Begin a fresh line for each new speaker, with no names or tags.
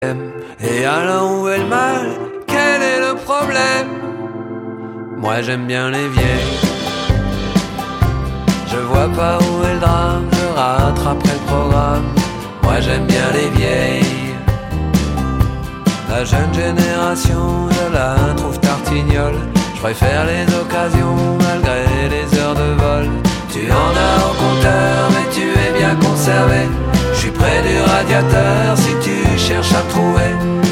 Et alors où est le mal? Quel est le problème? Moi j'aime bien les vieilles. Je vois pas où est le drame, je rattraperai le programme. Moi j'aime bien les vieilles. La jeune génération, je la trouve tartignole. Je préfère les occasions malgré les heures de vol. Tu en as au compteur mais tu es bien conservé. Je suis près du radiateur si tu cherches à